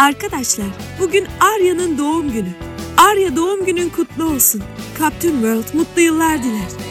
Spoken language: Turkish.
Arkadaşlar, bugün Arya'nın doğum günü. Arya, doğum günün kutlu olsun. Captain World mutlu yıllar diler.